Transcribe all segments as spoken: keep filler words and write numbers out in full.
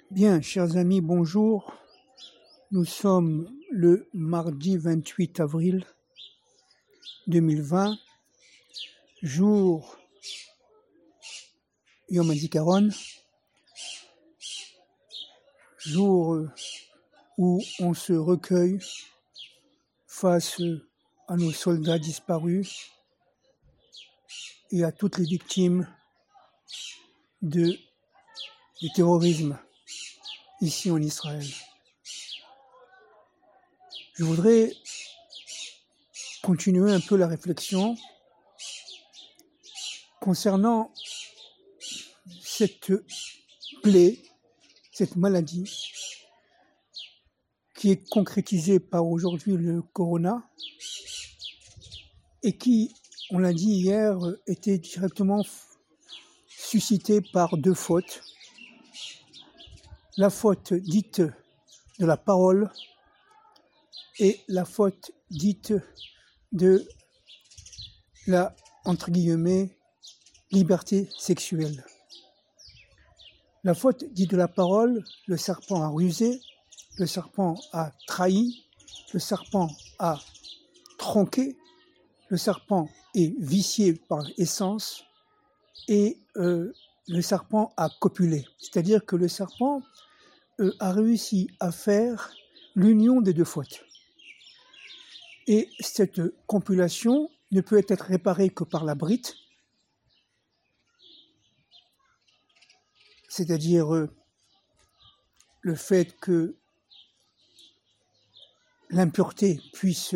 Bien, chers amis, bonjour. Nous sommes le mardi vingt-huit avril deux mille vingt, jour Yom HaZikaron, jour où on se recueille face à nos soldats disparus et à toutes les victimes de, du terrorisme ici en Israël. Je voudrais continuer un peu la réflexion concernant cette plaie, cette maladie qui est concrétisée par aujourd'hui le corona et qui, on l'a dit hier, était directement suscitée par deux fautes. La faute dite de la parole et la faute dite de la, entre guillemets, liberté sexuelle. La faute dite de la parole, le serpent a rusé, le serpent a trahi, le serpent a tronqué, le serpent est vicié par essence et euh, le serpent a copulé. C'est-à-dire que le serpent euh, a réussi à faire l'union des deux fautes. Et cette compilation ne peut être réparée que par la brite, c'est-à-dire euh, le fait que l'impureté puisse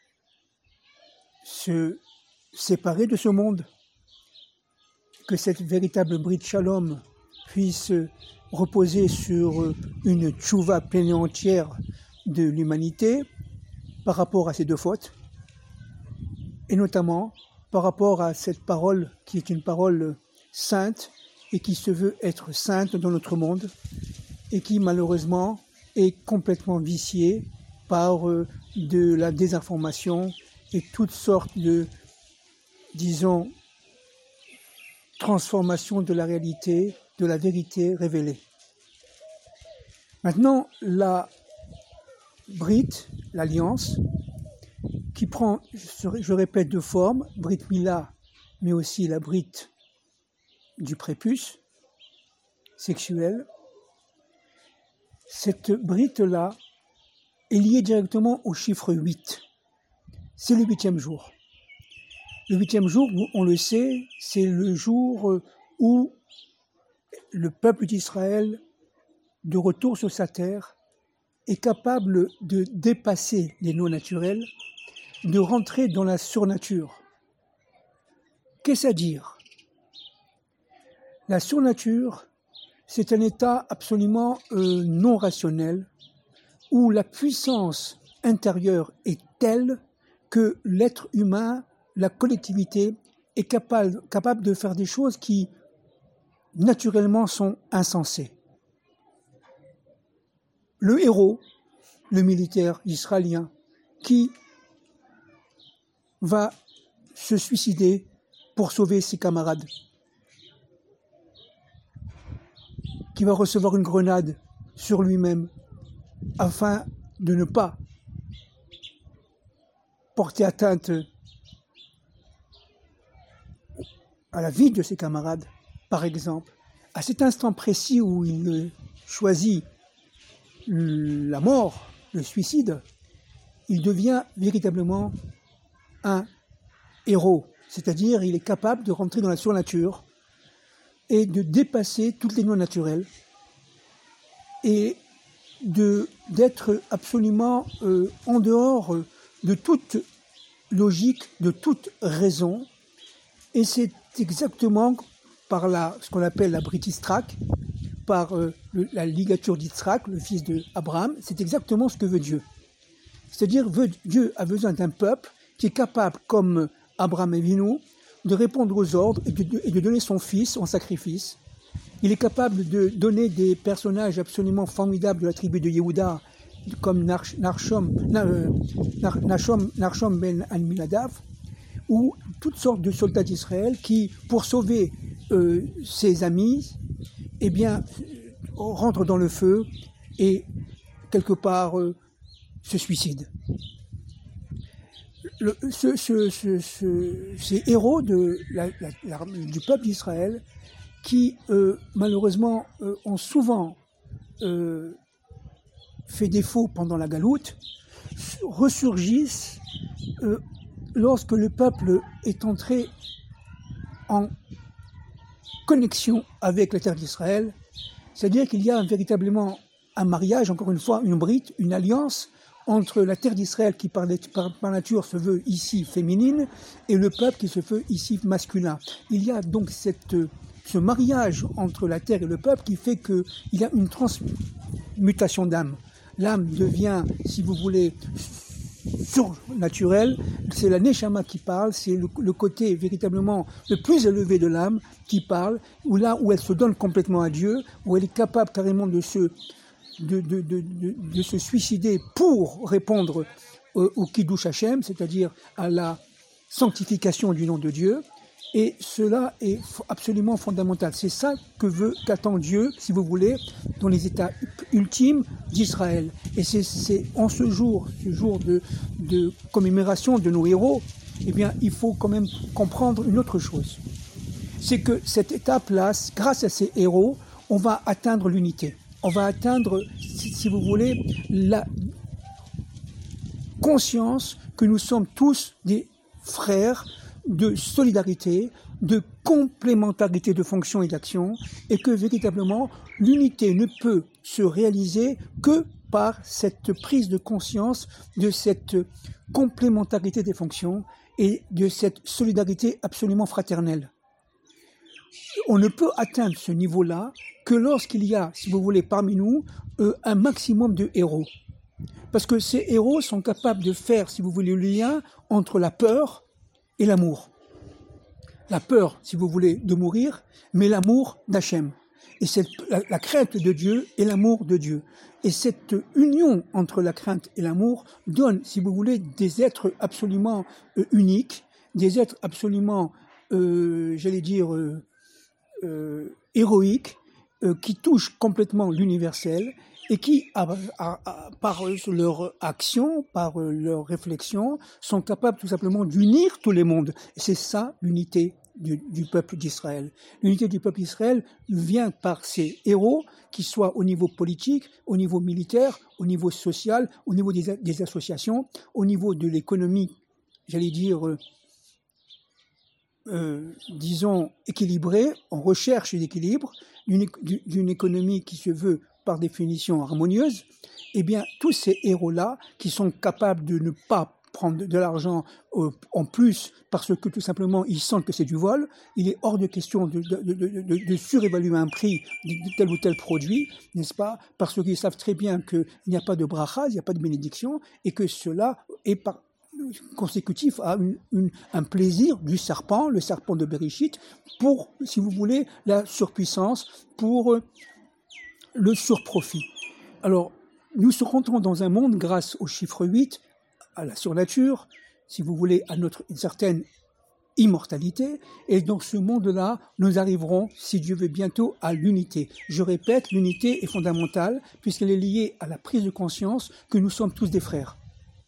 se séparer de ce monde, que cette véritable brite shalom puisse reposer sur une tchouva pleine et entière de l'humanité par rapport à ces deux fautes, et notamment par rapport à cette parole qui est une parole sainte et qui se veut être sainte dans notre monde et qui malheureusement est complètement viciée par euh, de la désinformation et toutes sortes de, disons, transformations de la réalité, de la vérité révélée. Maintenant, la brite, l'alliance, qui prend, je, je répète, deux formes, brite Mila, mais aussi la brite du prépuce sexuel. Cette brite-là est liée directement au chiffre huit. C'est le huitième jour. Le huitième jour, on le sait, c'est le jour où le peuple d'Israël, de retour sur sa terre, est capable de dépasser les lois naturelles, de rentrer dans la surnature. Qu'est-ce à dire ? La surnature, c'est un état absolument euh, non rationnel, où la puissance intérieure est telle que l'être humain, la collectivité, est capable, capable de faire des choses qui, naturellement, sont insensées. Le héros, le militaire israélien, qui va se suicider pour sauver ses camarades, qui va recevoir une grenade sur lui-même afin de ne pas porter atteinte à la vie de ses camarades, par exemple. À cet instant précis où il choisit la mort, le suicide, il devient véritablement un héros, c'est-à-dire il est capable de rentrer dans la surnature et de dépasser toutes les lois naturelles et de, d'être absolument euh, en dehors de toute logique, de toute raison. Et c'est exactement par la, ce qu'on appelle la Brit Yisrak, par euh, le, la ligature d'Yitzhak, le fils d'Abraham, c'est exactement ce que veut Dieu. C'est-à-dire veut, Dieu a besoin d'un peuple qui est capable, comme Abraham Avinu, de répondre aux ordres et de, et de donner son fils en sacrifice. Il est capable de donner des personnages absolument formidables de la tribu de Yehuda, comme Narshom, Narshom, Narshom ben Aminadav, ou toutes sortes de soldats d'Israël qui, pour sauver euh, ses amis, eh bien, rentre dans le feu et quelque part euh, se suicide. Le, ce, ce, ce, ce, ces héros de la, la, la, du peuple d'Israël qui euh, malheureusement euh, ont souvent euh, fait défaut pendant la galoute, ressurgissent euh, lorsque le peuple est entré en connexion avec la terre d'Israël, c'est-à-dire qu'il y a véritablement un mariage, encore une fois, une brite, une alliance entre la terre d'Israël qui par, par, par nature se veut ici féminine et le peuple qui se veut ici masculin. Il y a donc cette, ce mariage entre la terre et le peuple qui fait qu'il y a une transmutation d'âme. L'âme devient, si vous voulez, surnaturelle, c'est la Neshama qui parle, c'est le, le côté véritablement le plus élevé de l'âme qui parle, où là où elle se donne complètement à Dieu, où elle est capable carrément de se De, de, de, de, de se suicider pour répondre euh, au Kiddush Hashem, c'est-à-dire à la sanctification du nom de Dieu, et cela est absolument fondamental. C'est ça que veut, qu'attend Dieu, si vous voulez, dans les états ultimes d'Israël. Et c'est, c'est en ce jour, ce jour de, de commémoration de nos héros, eh bien, il faut quand même comprendre une autre chose. C'est que cette étape-là, grâce à ces héros, on va atteindre l'unité. On va atteindre, si, si vous voulez, la conscience que nous sommes tous des frères de solidarité, de complémentarité de fonction et d'action, et que véritablement l'unité ne peut se réaliser que par cette prise de conscience de cette complémentarité des fonctions et de cette solidarité absolument fraternelle. On ne peut atteindre ce niveau-là que lorsqu'il y a, si vous voulez, parmi nous, euh, un maximum de héros. Parce que ces héros sont capables de faire, si vous voulez, le lien entre la peur et l'amour. La peur, si vous voulez, de mourir, mais l'amour d'Hachem. Et cette, la, la crainte de Dieu et l'amour de Dieu. Et cette union entre la crainte et l'amour donne, si vous voulez, des êtres absolument euh, uniques, des êtres absolument, euh, j'allais dire, euh, euh, héroïques, euh, qui touchent complètement l'universel et qui, à, à, à, par leur action, par leur réflexion, sont capables tout simplement d'unir tous les mondes. Et c'est ça l'unité du, du peuple d'Israël. L'unité du peuple d'Israël vient par ces héros, qui soient au niveau politique, au niveau militaire, au niveau social, au niveau des, des associations, au niveau de l'économie, j'allais dire, euh, euh, disons, équilibrée, en recherche d'équilibre, d'une, d'une économie qui se veut par définition harmonieuse, eh bien, tous ces héros-là, qui sont capables de ne pas prendre de l'argent euh, en plus parce que tout simplement ils sentent que c'est du vol, il est hors de question de, de, de, de, de surévaluer un prix de, de tel ou tel produit, n'est-ce pas, parce qu'ils savent très bien qu'il n'y a pas de bracha, il n'y a pas de bénédiction, et que cela est par consécutif à une, une, un plaisir du serpent, le serpent de Bereshit, pour, si vous voulez, la surpuissance, pour euh, le surprofit. Alors, nous rentrons dans un monde grâce au chiffre huit, à la surnature, si vous voulez, à notre une certaine immortalité, et dans ce monde-là, nous arriverons, si Dieu veut, bientôt à l'unité. Je répète, l'unité est fondamentale, puisqu'elle est liée à la prise de conscience que nous sommes tous des frères,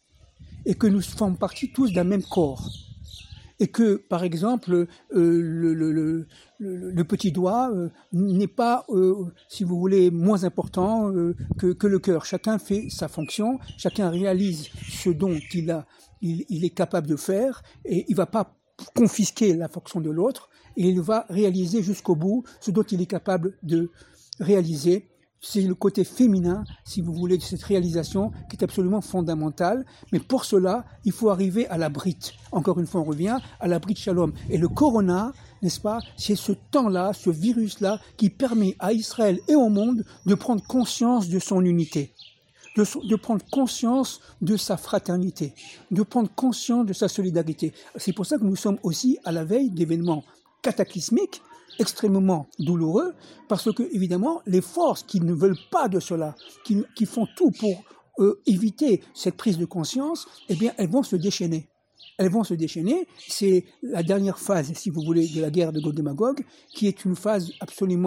et que nous faisons partie tous d'un même corps. Et que, par exemple, euh, le, le, le, le, le petit doigt euh, n'est pas, euh, si vous voulez, moins important euh, que, que le cœur. Chacun fait sa fonction, chacun réalise ce dont il, a, il, il est capable de faire, et il ne va pas confisquer la fonction de l'autre, et il va réaliser jusqu'au bout ce dont il est capable de réaliser. C'est le côté féminin, si vous voulez, de cette réalisation qui est absolument fondamentale. Mais pour cela, il faut arriver à la brite. Encore une fois, on revient à la brite shalom. Et le corona, n'est-ce pas, c'est ce temps-là, ce virus-là, qui permet à Israël et au monde de prendre conscience de son unité, de, de prendre conscience de sa fraternité, de prendre conscience de sa solidarité. C'est pour ça que nous sommes aussi à la veille d'événements cataclysmiques, extrêmement douloureux, parce que, évidemment, les forces qui ne veulent pas de cela, qui, qui font tout pour euh, éviter cette prise de conscience, eh bien, elles vont se déchaîner. Elles vont se déchaîner. C'est la dernière phase, si vous voulez, de la guerre de Gog et Magog, qui est une phase absolument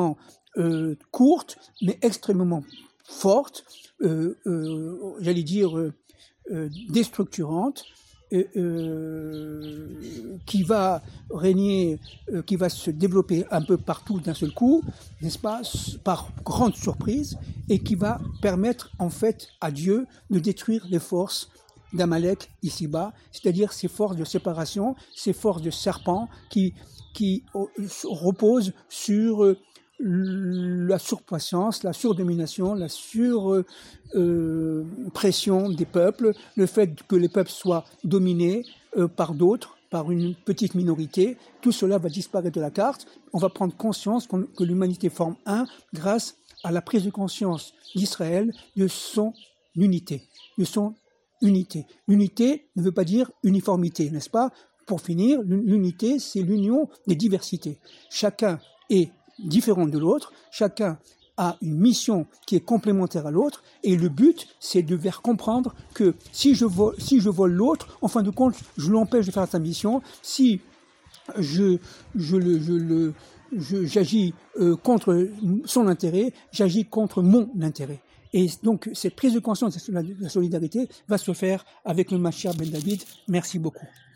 euh, courte, mais extrêmement forte, euh, euh, j'allais dire euh, euh, déstructurante, euh, euh, qui va régner, euh, qui va se développer un peu partout d'un seul coup, n'est-ce pas, par grande surprise, et qui va permettre en fait à Dieu de détruire les forces d'Amalek ici-bas, c'est-à-dire ces forces de séparation, ces forces de serpent qui, qui reposent sur euh, la surpuissance, la surdomination, la surpression euh, des peuples, le fait que les peuples soient dominés euh, par d'autres, par une petite minorité. Tout cela va disparaître de la carte. On va prendre conscience que l'humanité forme un grâce à la prise de conscience d'Israël de son unité, de son unité. L'unité ne veut pas dire uniformité, n'est-ce pas? Pour finir, l'unité, c'est l'union des diversités. Chacun est différent de l'autre, chacun a une mission qui est complémentaire à l'autre, et le but, c'est de faire comprendre que si je vole, si je vole l'autre, en fin de compte, je l'empêche de faire sa mission. Si je, je le, je le, je, j'agis euh, contre son intérêt, j'agis contre mon intérêt. Et donc, cette prise de conscience de la solidarité va se faire avec le Mashiach Ben David. Merci beaucoup.